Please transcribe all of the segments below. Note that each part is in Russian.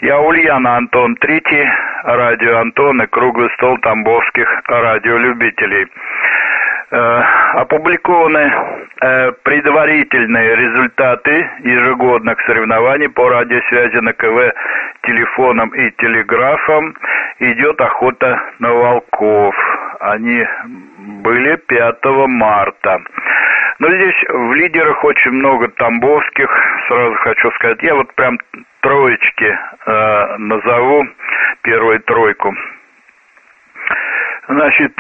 Я Ульяна, Антон Третий, радио Антон и круглый стол тамбовских радиолюбителей. Опубликованы предварительные результаты ежегодных соревнований по радиосвязи на КВ телефоном и телеграфом. Идет охота на волков. Они были 5 марта. Но здесь в лидерах очень много тамбовских, сразу хочу сказать. Я вот прям троечки назову, первую тройку. Значит,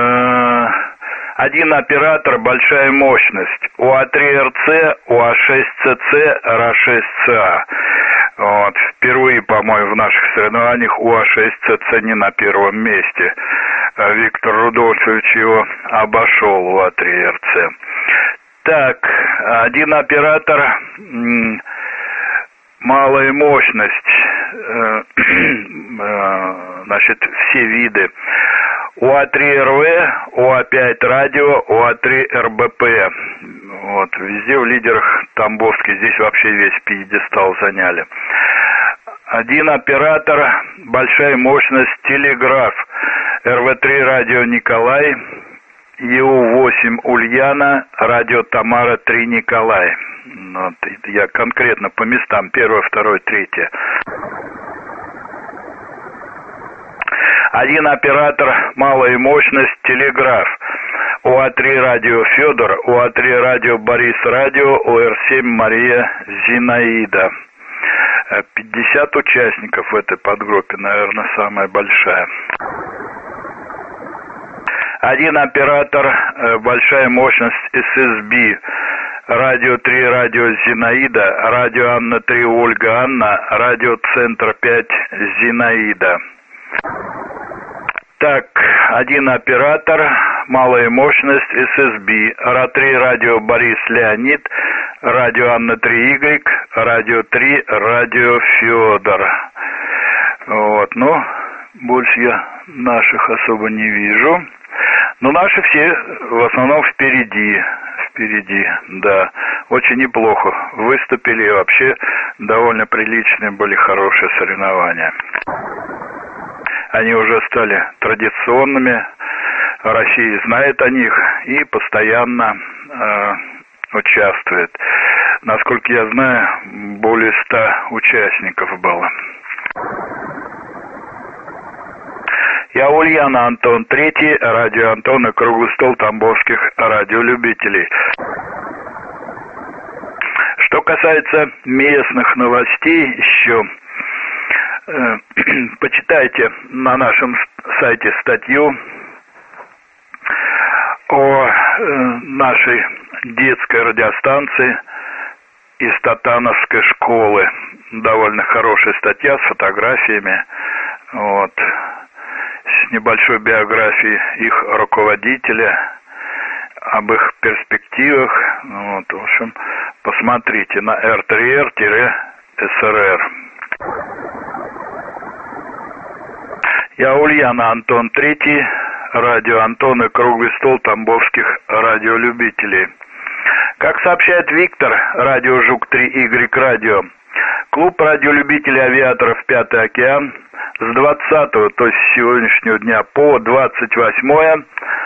один оператор, большая мощность. УА-3РЦ, УА-6ЦЦ, РА-6ЦА. Вот. Впервые, по-моему, в наших соревнованиях УА-6ЦЦ не на первом месте. Виктор Рудольфович его обошел, УА-3РЦ. Так, один оператор, малая мощность, значит, все виды. УА-3РВ, УА-5 радио, УА-3 РБП. Вот, везде в лидерах тамбовские, здесь вообще весь пьедестал заняли. Один оператор, большая мощность, телеграф. РВ-3 радио Николай, ЕУ-8 Ульяна, радио Тамара 3 Николай. Вот, я конкретно по местам, 1, 2, 3. Один оператор, малая мощность, телеграф. УА-3 радио Федор, УА-3 радио Борис радио, УР-7 Мария Зинаида. 50 участников в этой подгруппе, наверное, самая большая. Один оператор, большая мощность, ССБ. Радио 3, радио Зинаида, радио Анна 3, Ольга Анна, радио Центр 5, Зинаида. Так, один оператор, малая мощность, ССБ. РА-3 радио Борис Леонид, радио Анна 3 Y, радио 3, радио Федор. Вот, ну, больше я наших особо не вижу. Но наши все в основном впереди, да, очень неплохо выступили, и вообще довольно приличные были, хорошие соревнования. Они уже стали традиционными, Россия знает о них и постоянно участвует. Насколько я знаю, более 100 участников было. Я Ульяна, Антон Третий, радио Антон и круглый стол тамбовских радиолюбителей. Что касается местных новостей еще, почитайте на нашем сайте статью о нашей детской радиостанции из Татановской школы. Довольно хорошая статья с фотографиями, вот, с небольшой биографией их руководителя, об их перспективах. Вот, в общем, посмотрите на R3R-SRR. Я Ульяна, Антон Третий, радио Антон и круглый стол тамбовских радиолюбителей. Как сообщает Виктор, радио Жук-3Y радио, клуб радиолюбителей авиаторов «Пятый океан» с 20-го, то есть с сегодняшнего дня, по 28-е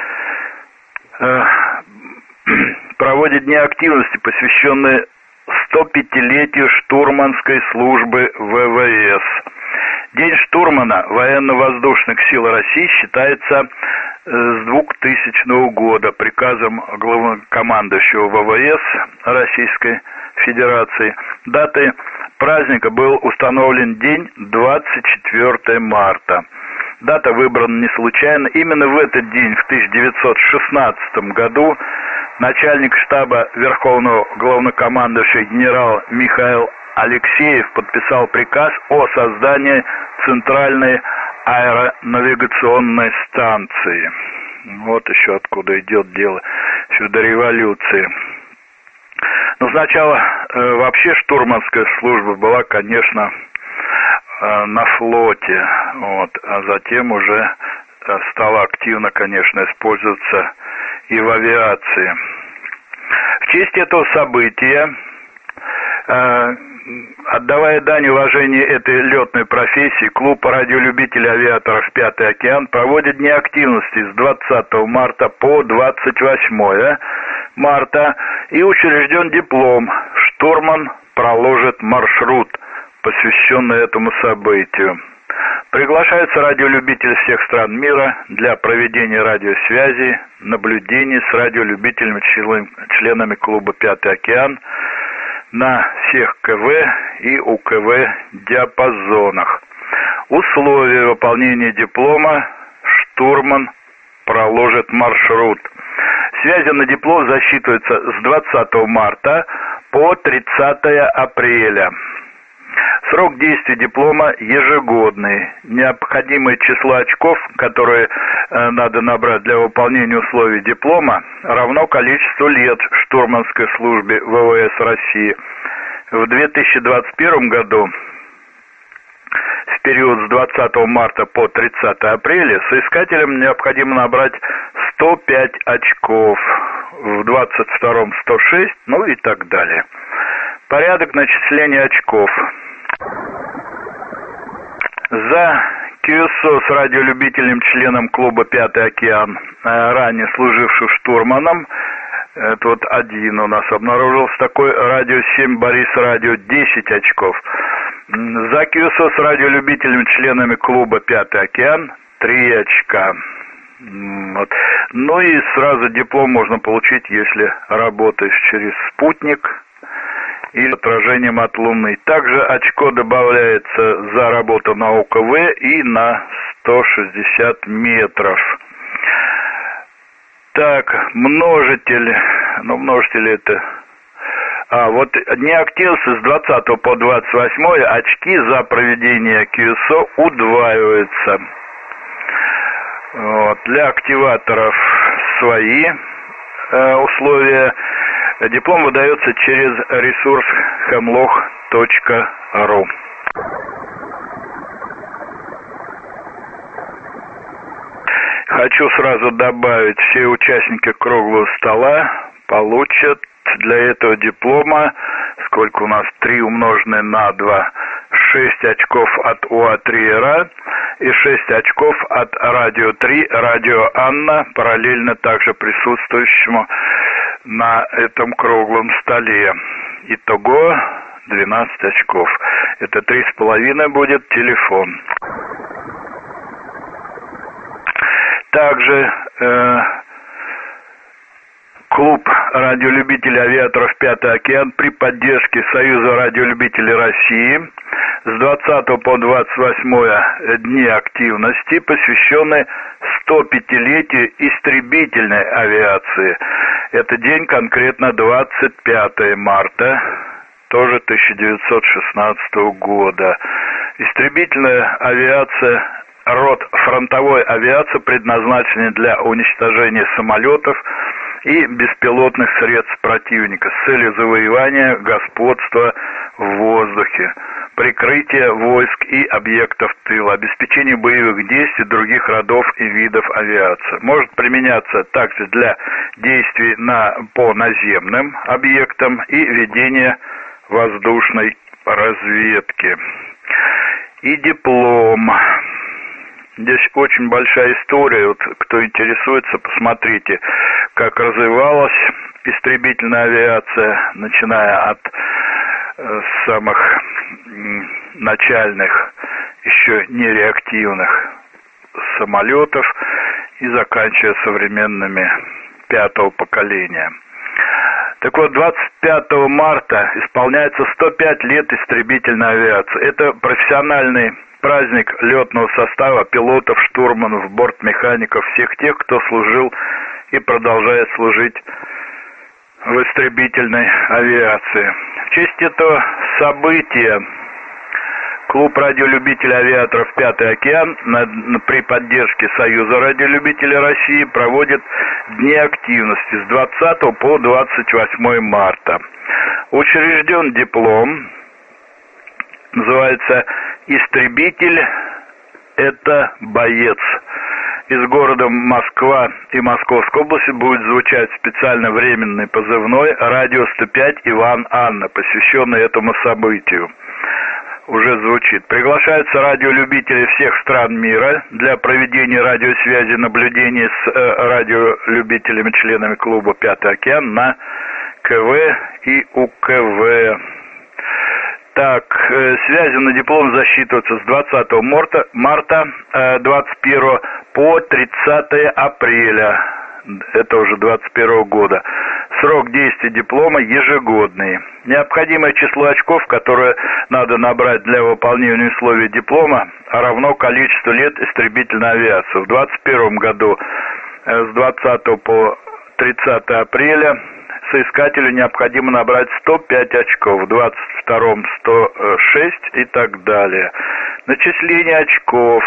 проводит дни активности, посвященные 105-летию штурманской службы ВВС. День штурмана Военно-воздушных сил России считается с 2000 года приказом главнокомандующего ВВС Российской Федерации. Датой праздника был установлен день 24 марта. Дата выбрана не случайно. Именно в этот день, в 1916 году, начальник штаба Верховного главнокомандующего генерал Михаил Алексеев подписал приказ о создании Центральной аэронавигационной станции. Вот еще откуда идет дело, еще до революции. Но сначала вообще штурманская служба была, конечно, на флоте, вот, а затем уже стала активно, конечно, использоваться и в авиации. В честь этого события Отдавая дань уважения этой летной профессии, клуб радиолюбителей авиаторов «Пятый океан» проводит дни активности с 20 марта по 28 марта и учрежден диплом «Штурман проложит маршрут», посвященный этому событию. Приглашаются радиолюбители всех стран мира для проведения радиосвязи, наблюдений с радиолюбителями, членами клуба «Пятый океан» на всех КВ и УКВ диапазонах. Условия выполнения диплома: штурман проложит маршрут. Связи на диплом засчитываются с 20 марта по 30 апреля. Срок действия диплома ежегодный. Необходимое число очков, которые надо набрать для выполнения условий диплома, равно количеству лет штурманской службе ВВС России. В 2021 году, в период с 20 марта по 30 апреля, соискателям необходимо набрать 105 очков, в 22 106, ну и так далее. Порядок начисления очков. За QSO с радиолюбителем, членом клуба «Пятый океан», ранее служившим штурманом, это вот один у нас обнаружился такой, радио 7 Борис радио, 10 очков. За QSO с радиолюбителем, членами клуба «Пятый океан», 3 очка. Вот. Ну и сразу диплом можно получить, если работаешь через спутник или отражением от Луны. Также очко добавляется за работу на ОКВ и на 160 метров. Так, множитель. Ну, множитель это... вот дни активности с 20 по 28 очки за проведение QSO удваиваются. Вот. Для активаторов свои условия. Диплом выдается через ресурс hemlock.ru. Хочу сразу добавить, все участники круглого стола получат для этого диплома, сколько у нас, 3 умноженное на 2, 6 очков от УА-3РА и 6 очков от Радио 3, Радио Анна, параллельно также присутствующему на этом круглом столе. Итого 12 очков. Это 3,5 будет телефон. Также клуб радиолюбителей авиаторов «Пятый океан» при поддержке Союза радиолюбителей России с 20 по 28 дни активности, посвященные 105-летию истребительной авиации. Это день конкретно 25 марта, тоже 1916 года. Истребительная авиация, род фронтовой авиации, предназначенный для уничтожения самолетов и беспилотных средств противника с целью завоевания господства в воздухе, прикрытия войск и объектов тыла, обеспечения боевых действий других родов и видов авиации. Может применяться также для действий по наземным объектам и ведения воздушной разведки. И диплом. Здесь очень большая история. Вот, кто интересуется, посмотрите, как развивалась истребительная авиация, начиная от самых начальных, еще нереактивных самолетов и заканчивая современными 5-го поколения. Так вот, 25 марта исполняется 105 лет истребительной авиации. Это профессиональный праздник летного состава, пилотов, штурманов, бортмехаников, всех тех, кто служил и продолжает служить в истребительной авиации. В честь этого события клуб радиолюбителей авиаторов «Пятый океан» при поддержке Союза радиолюбителей России проводит дни активности с 20 по 28 марта. Учрежден диплом, называется «Истребитель – это боец». из города Москва и Московской области будет звучать специально временный позывной «Радио 105 Иван Анна», посвященный этому событию. Уже звучит. Приглашаются радиолюбители всех стран мира для проведения радиосвязи и наблюдений с радиолюбителями, членами клуба «Пятый океан» на КВ и УКВ. Так, связи на диплом засчитываются с 20 марта 21 по 30 апреля. Это уже 21 года. Срок действия диплома ежегодный. Необходимое число очков, которое надо набрать для выполнения условий диплома, равно количеству лет истребительной авиации. В 2021 году с 20 по 30 апреля соискателю необходимо набрать 105 очков, в 22-м 106 и так далее. Начисление очков.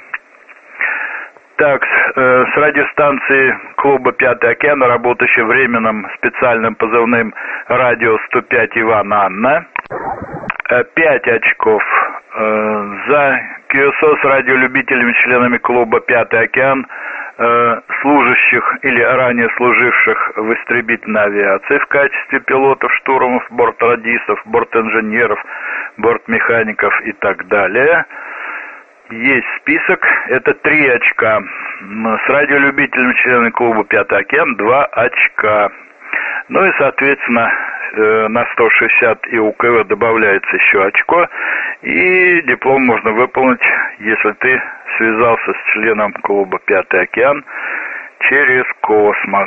Так, с радиостанции клуба «Пятый океан», работающей временным специальным позывным «Радио 105 Иван Анна», 5 очков. За QSO с радиолюбителями, членами клуба «Пятый океан», служащих или ранее служивших в истребительной авиации в качестве пилотов, штурманов, бортрадистов, бортинженеров, бортмехаников и так далее. Есть список, это 3 очка. С радиолюбителями, членами клуба «Пятый океан» 2 очка. Ну и, соответственно, на 160 и УКВ добавляется еще очко, и диплом можно выполнить, если ты связался с членом клуба «Пятый океан» через космос.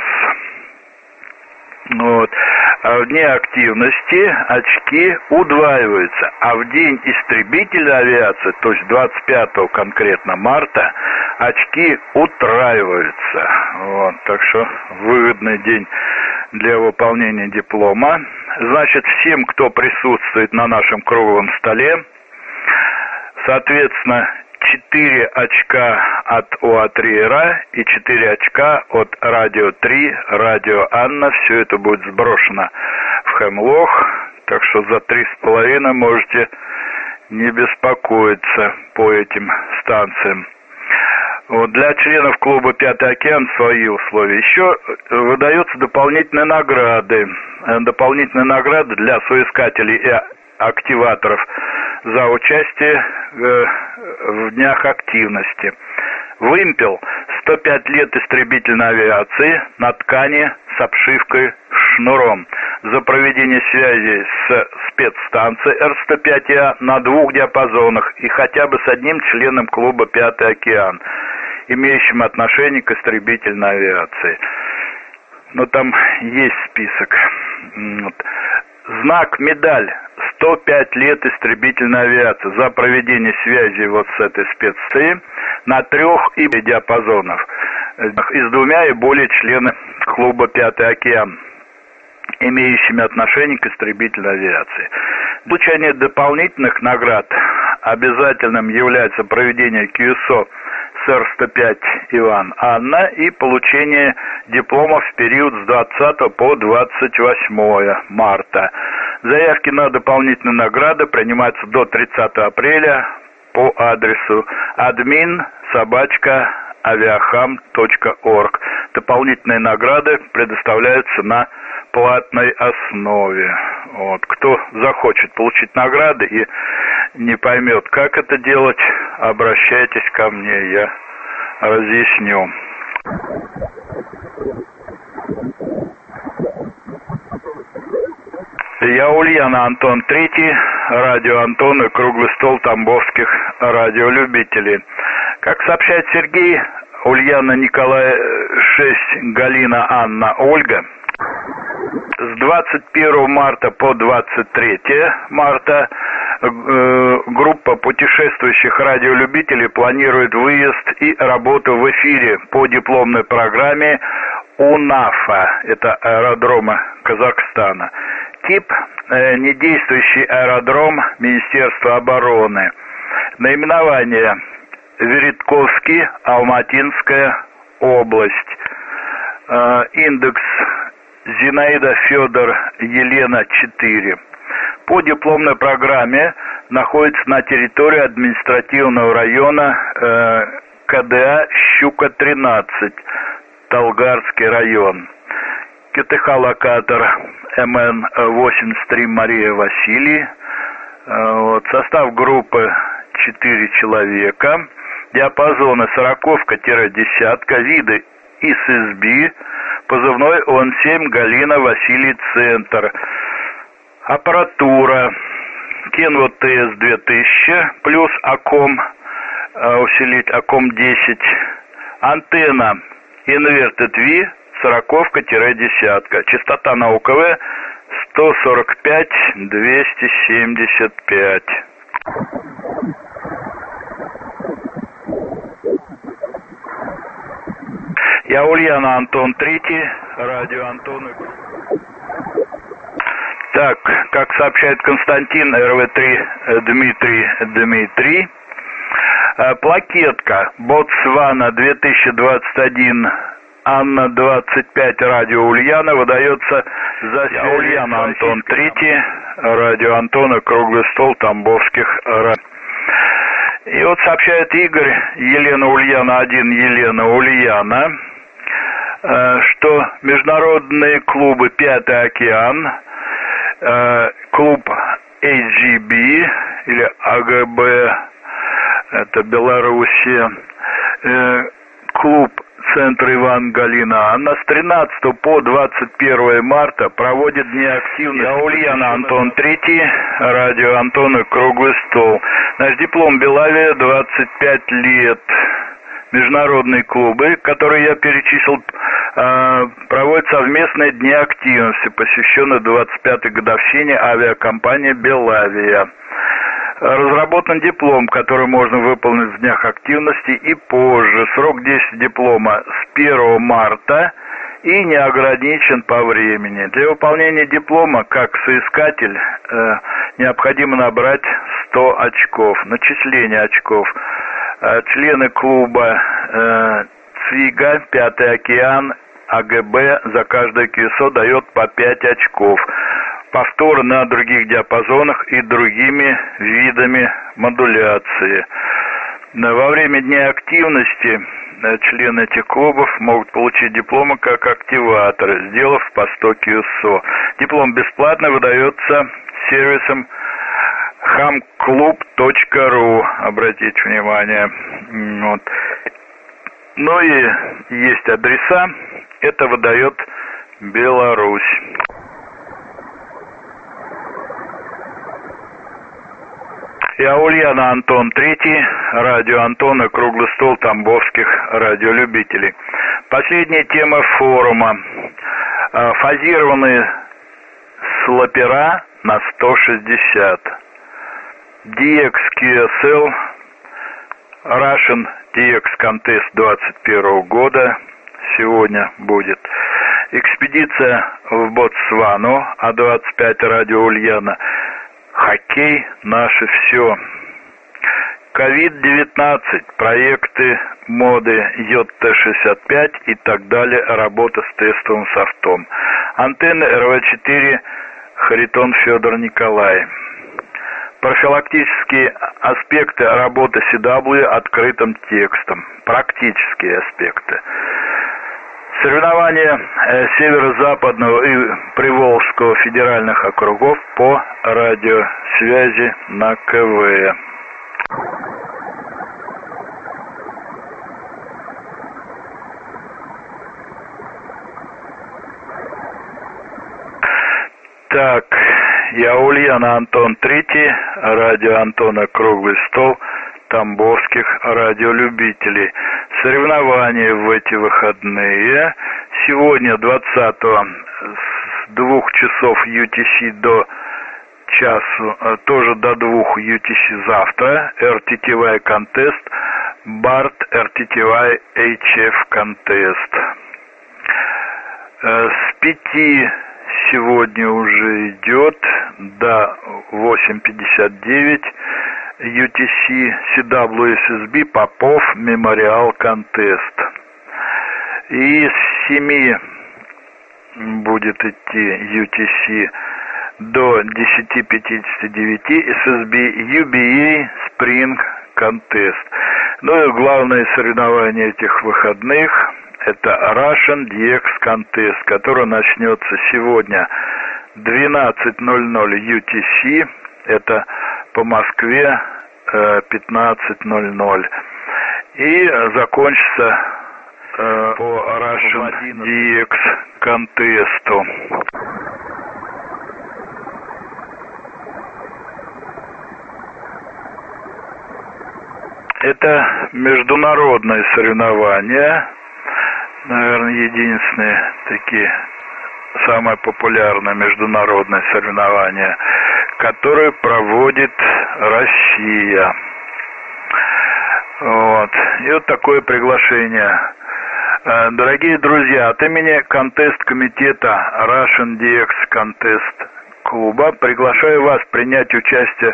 Вот. А в дни активности очки удваиваются, а в день истребительной авиации, то есть 25 конкретно марта, очки утраиваются. Вот. Так что выгодный день для выполнения диплома. Значит, всем, кто присутствует на нашем круглом столе, соответственно, 4 очка от ОА-3РА и 4 очка от Радио 3, Радио Анна. Все это будет сброшено в Хемлох, так что за 3,5 можете не беспокоиться по этим станциям. Вот, для членов клуба «Пятый океан» свои условия. Еще выдаются дополнительные награды. Дополнительные награды для соискателей и активаторов за участие в днях активности. Вымпел 105 лет истребительной авиации на ткани с обшивкой шнуром. За проведение связи с спецстанцией Р-105А на 2 диапазонах и хотя бы с одним членом клуба «Пятый океан», имеющим отношение к истребительной авиации. Но там есть список. Вот. Знак, медаль 105 лет истребительной авиации за проведение связи вот с этой спецстанцией на 3 и диапазонов и с 2 и более членов клуба «Пятый океан», имеющими отношение к истребительной авиации. Для получения дополнительных наград обязательным является проведение QSO с Р-105 Иван Анна и получение дипломов в период с 20 по 28 марта. Заявки на дополнительные награды принимаются до 30 апреля по адресу admin@aviaham.org. Дополнительные награды предоставляются на платной основе. Вот. Кто захочет получить награды и не поймет, как это делать, обращайтесь ко мне, я разъясню. Я Ульяна, Антон III, радио Антон и круглый стол тамбовских радиолюбителей. Как сообщает Сергей, Ульяна, Николай, 6, Галина, Анна, Ольга, с 21 марта по 23 марта группа путешествующих радиолюбителей планирует выезд и работу в эфире по дипломной программе УНАФа, это аэродромы Казахстана. Тип недействующий аэродром Министерства обороны. Наименование Веритковский, Алматинская область. Индекс Зинаида Федор Елена 4. По дипломной программе находится на территории административного района КДА «Щука-13», Талгарский район. КТХ-локатор МН-83 Мария Василий. Состав группы 4 человека. Диапазоны 40-10, виды ИССБ, позывной ОН-7 Галина Василий Центр. Аппаратура Kenwood TS-2000 плюс АКОМ, усилитель АКОМ-10. Антенна Inverted V 40-10. Частота на УКВ 145-275. Я Ульяна, Антон Третий, радио Антон. Так, как сообщает Константин, РВ-3 Дмитрий, плакетка Ботсвана 2021 Анна-25, радио Ульяна, выдается за Я Ульяна, Антон Третий, радио Антона, круглый стол Тамбовских радио. И сообщает Игорь, Елена Ульяна 1, Елена Ульяна, что международные клубы «Пятый океан», клуб AGB или АГБ, это Белоруссия, клуб Центр Иван Галина Анна с 13 по 21 марта проводит дни активности. Я Ульяна, Антон Третий, радио Антона, круглый стол. Наш диплом Белавия 25 лет. Международные клубы, которые я перечислил, проводят совместные дни активности, посвященные 25-й годовщине авиакомпании «Белавия». Разработан диплом, который можно выполнить в днях активности и позже. Срок действия диплома с 1 марта и не ограничен по времени. Для выполнения диплома, как соискатель, необходимо набрать 100 очков. Начисление очков. Члены клуба ЦВИГа, «Пятый океан», АГБ за каждое КСО дает по 5 очков. Повторы на других диапазонах и другими видами модуляции. Во время дня активности члены этих клубов могут получить дипломы как активаторы, сделав по 100 КСО. Диплом бесплатно выдается сервисом hamclub.ru, обратите внимание. Ну и есть адреса, это выдает Беларусь. Я Ульяна, Антон Третий, радио Антона, круглый стол Тамбовских радиолюбителей. Последняя тема форума. Фазированные слапера на 160. DX QSL Russian DX Contest 21 года сегодня будет. Экспедиция в Ботсвану, А-25, радио Ульяна. Хоккей – наше все. COVID-19, проекты моды ЙТ-65 и так далее, работа с тестовым софтом. Антенны РВ-4 Харитон Федор Николай. Профилактические аспекты работы CW открытым текстом. Практические аспекты. Соревнования Северо-Западного и Приволжского федеральных округов по радиосвязи на КВ. Так, я Ульяна, Антон Третий, радио Антона, круглый стол Тамбовских радиолюбителей. Соревнования в эти выходные. Сегодня 20-го с 2 часов UTC до часу, тоже до 2 UTC завтра. RTTY контест, BART RTTY HF контест. С 5 сегодня уже идет до 8:59 UTC CWSSB Попов Мемориал Контест. И с 7 будет идти UTC до 10:59 SSB UBA Spring Contest. Ну и главное соревнование этих выходных — это Russian DX Contest, который начнется сегодня 12:00 UTC, это по Москве 15:00, и закончится по Russian DX Contest. Это международные соревнования, наверное, единственные такие самые популярные международные соревнования, которые проводит Россия. Вот. И вот такое приглашение. Дорогие друзья, от имени контест-комитета Russian DX Contest клуба приглашаю вас принять участие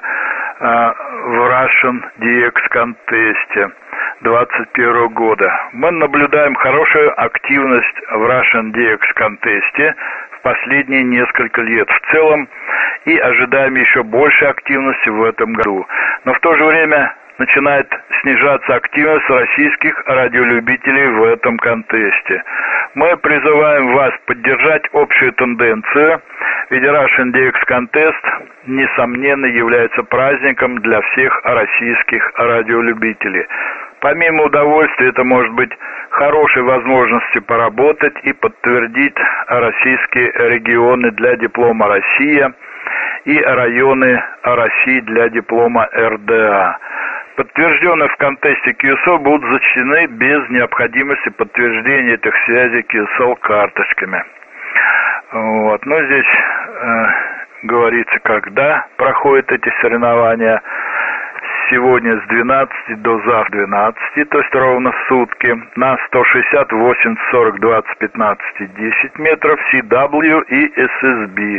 в Russian DX Contest 2021 года. Мы наблюдаем хорошую активность в Russian DX Contest в последние несколько лет в целом и ожидаем еще большей активности в этом году. Но в то же время начинает снижаться активность российских радиолюбителей в этом контесте. Мы призываем вас поддержать общую тенденцию, ведь Russian DX Contest, несомненно, является праздником для всех российских радиолюбителей. Помимо удовольствия, это может быть хорошей возможностью поработать и подтвердить российские регионы для диплома «Россия» и районы России для диплома РДА. Подтвержденные в контесте QSO будут зачтены без необходимости подтверждения этих связей QSO карточками. Вот. Но здесь говорится, когда проходят эти соревнования. Сегодня с 12 до завтра 12, то есть ровно сутки, на 168, 40, 20, 15 и 10 метров, CW и SSB.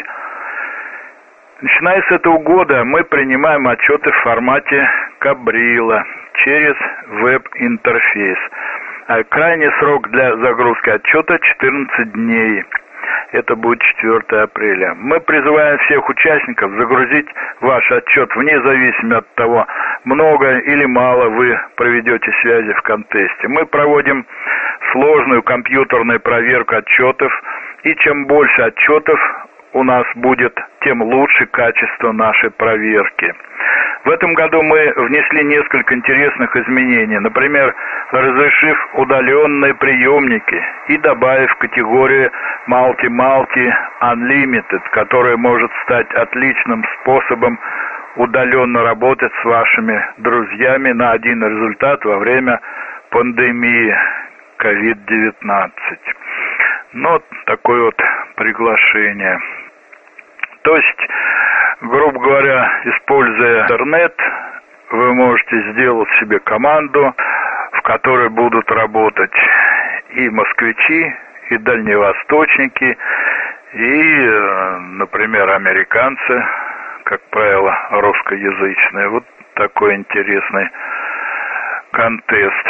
Начиная с этого года мы принимаем отчеты в формате Кабрила через веб-интерфейс. Крайний срок для загрузки отчета 14 дней. Это будет 4 апреля. Мы призываем всех участников загрузить ваш отчет вне зависимости от того, много или мало вы проведете связи в контесте. Мы проводим сложную компьютерную проверку отчетов, и чем больше отчетов у нас будет, тем лучше качество нашей проверки. В этом году мы внесли несколько интересных изменений, например, разрешив удаленные приемники и добавив категорию Multi-Multi Unlimited, которая может стать отличным способом удаленно работать с вашими друзьями на один результат во время пандемии COVID-19. Ну, вот такое вот приглашение. То есть, грубо говоря, используя интернет, вы можете сделать себе команду, в которой будут работать и москвичи, и дальневосточники, и, например, американцы, как правило, русскоязычные. Вот такой интересный контест.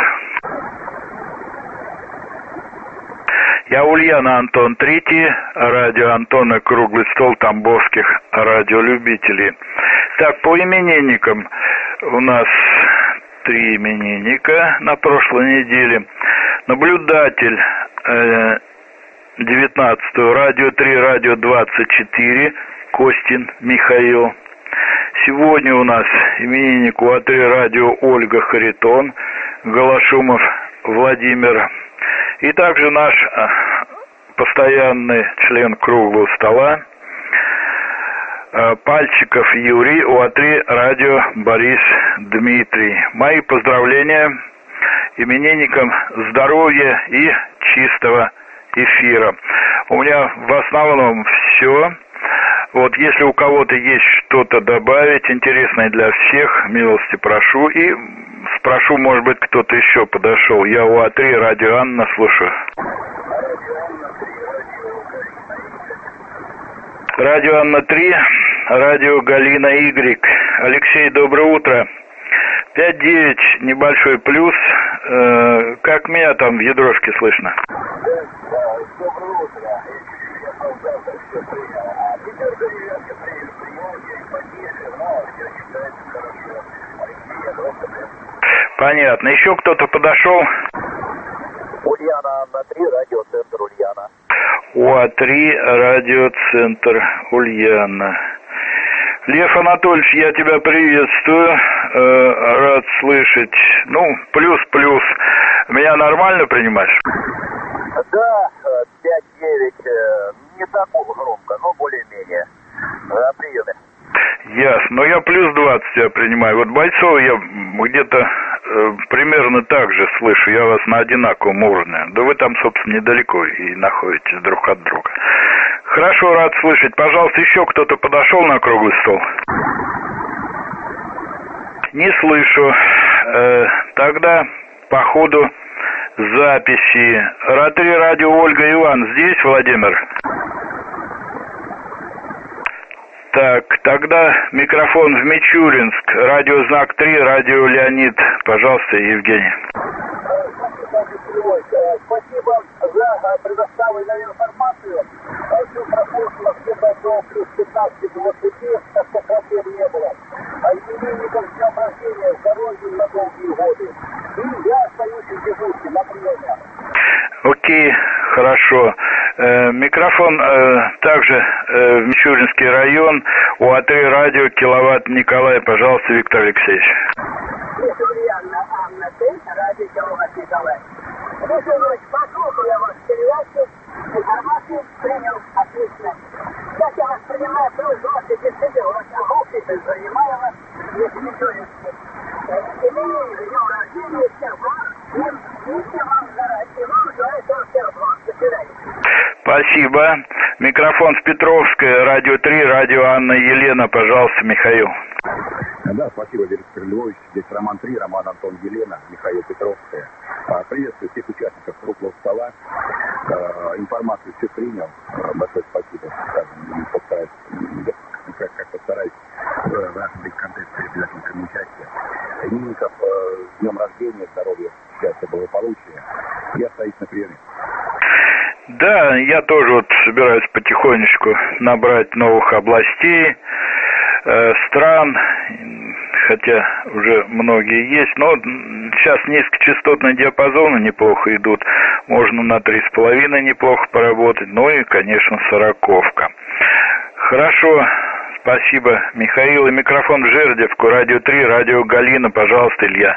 Я Ульяна, Антон Третий, радио Антона «Круглый стол» тамбовских радиолюбителей. Так, по именинникам у нас 3 именинника на прошлой неделе. Наблюдатель 19-го, радио 3, радио 24, Костин Михаил. Сегодня у нас именинник у А3 радио Ольга Харитон, Голошумов Владимир. И также наш постоянный член круглого стола Пальчиков Юрий, УА3 радио Борис Дмитрий. Мои поздравления именинникам, здоровья и чистого эфира. У меня в основном все. Вот если у кого-то есть что-то добавить интересное для всех, милости прошу. И спрошу, может быть, кто-то еще подошел. Я УА3, радио Анна, слушаю. Радио Анна 3, радио Галина Y. Алексей, доброе утро. 5-9, небольшой плюс. Как меня там в ядрошке слышно? Доброе утро. Понятно. Еще кто-то подошел? Ульяна, Анна 3, радиоцентр Ульяна. УА-3, радиоцентр Ульяна. Лев Анатольевич, я тебя приветствую, рад слышать. Ну, плюс-плюс. Меня нормально принимаешь? Да, 5-9, не так громко, но более-менее. На приеме. Ясно. Но я плюс 20 тебя принимаю. Вот Бойцова я где-то примерно так же слышу. Я вас на одинаковом уровне. Да вы там, собственно, недалеко и находитесь друг от друга. Хорошо, рад слышать. Пожалуйста, еще кто-то подошел на круглый стол? Не слышу. Тогда по ходу записи. РА-3 радио Ольга Иван здесь, Владимир? Так, тогда микрофон в Мичуринск. Радио Знак 3, радио Леонид. Пожалуйста, Евгений. Спасибо за предоставленную информацию. Все прошло где-то до плюс 15-20, так что проблем не было. А именинников с днем рождения, здоровья на долгие годы. И я остаюсь в дежурке на приеме. Окей, хорошо. Микрофон также в Мичуринский район. УА-3 радио Киловатт Николай. Пожалуйста, Виктор Алексеевич. Ульяна, Анна 3, радио Киловатт Николай. Виктор Ильич, послушал я вас передачу, информацию принял, отлично. Как я вас принимаю, плюс 20 действительно, у вас общество занимаю вас, если Мичуринске. Именинник, с днем рождения, всех благ, и всем вам здоровья, и вам желаю тоже всех благ. До свидания. Спасибо. Микрофон в Петровское, радио 3, радио Анна Елена. Пожалуйста, Михаил. Да, спасибо, Виктор Львович. Здесь Роман 3, Роман Антон Елена, Михаил Петровская. Приветствую всех участников круглого стола. Информацию все принял. Большое спасибо. Постараюсь, как постараюсь в нашем контексте обязательно приму участие. Именинников с днем рождения, здоровья, счастья, благополучия. Я остаюсь на приеме. Да, я тоже вот собираюсь потихонечку набрать новых областей, стран, хотя уже многие есть, но сейчас низкочастотные диапазоны неплохо идут, можно на 3,5 неплохо поработать, ну и, конечно, 40-ка. Хорошо, спасибо, Михаил. И микрофон в Жердевку, радио 3, радио Галина, пожалуйста, Илья.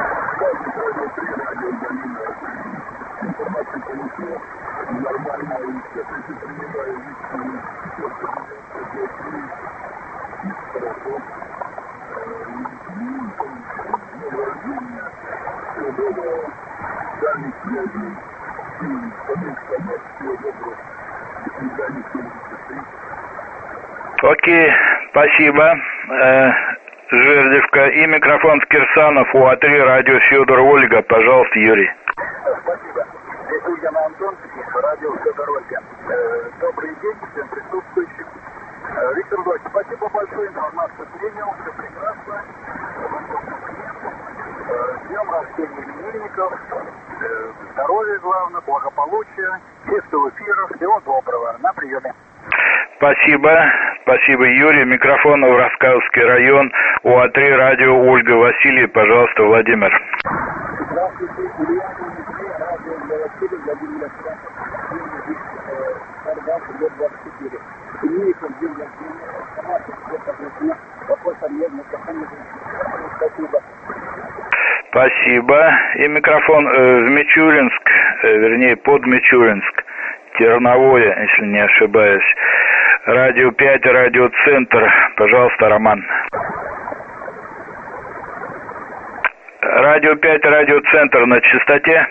Окей, спасибо. Жердевка. И микрофон в Кирсанов, УА-3, радио Федор Ольга. Пожалуйста, Юрий. Спасибо. Здесь Ульяна Антон, радио Федор Ольга. Добрый день всем присутствующим. Виктор Ильич, спасибо большое, информацию принял, все прекрасно. С днем рождения именинников, здоровья главное, благополучия, чистого эфира, всего доброго. На приеме. Спасибо. Спасибо, Юрий. Микрофон в Раскалский район, УА-3, радио Ольга Василий. Пожалуйста, Владимир. Здравствуйте, Ульяна, радио Василий, Владимир Александрович, 24. Именинников день рождения, вопрос спасибо. Спасибо. И микрофон в Мичуринск, вернее, под Мичуринск, Терновое, если не ошибаюсь. Радио 5, радиоцентр. Пожалуйста, Роман. Радио 5, радиоцентр на частоте.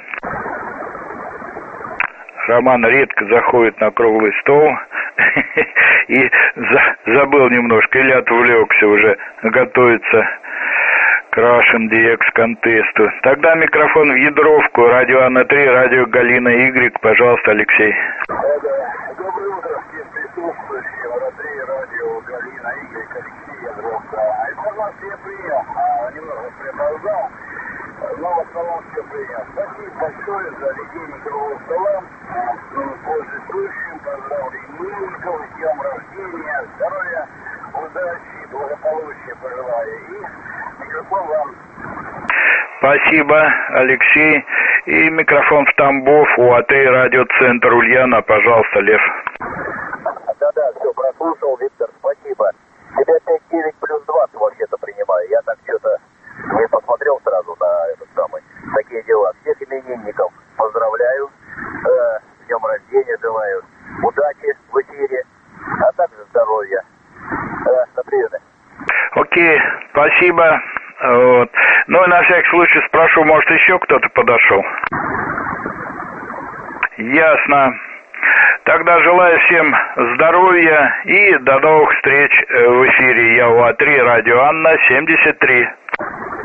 Роман редко заходит на круглый стол и забыл немножко, или отвлекся уже, готовится к Russian DX контесту. Тогда микрофон в Ядровку, радио Анна 3, радио Галина Y. Пожалуйста, Алексей. Доброе утро, всем присутствующим. РА-3, радио Галина Y, Алексей Ядровка. Информацию я принял, немного продолжал, но в основном все принял. Спасибо большое за ведение круглого стола. Пользующим, поздравляю именинников, с днем рождения, здоровья, удачи, благополучия пожелаю. И микрофон вам. Спасибо, Алексей. И микрофон в Тамбов, УА-3, радиоцентр Ульяна. Пожалуйста, Лев. Да-да, все, прослушал, Виктор, спасибо. Тебя 5-9 плюс 20 вообще-то принимаю. Я так что-то не посмотрел сразу на этот самый. Такие дела. Всех именинников поздравляю. С днем рождения желаю. Удачи в эфире, а также здоровья. До приезда. Окей, спасибо. Вот. Ну и на всякий случай спрошу, может еще кто-то подошел? Ясно. Тогда желаю всем здоровья и до новых встреч в эфире. Я УА-3, радио Анна, 73.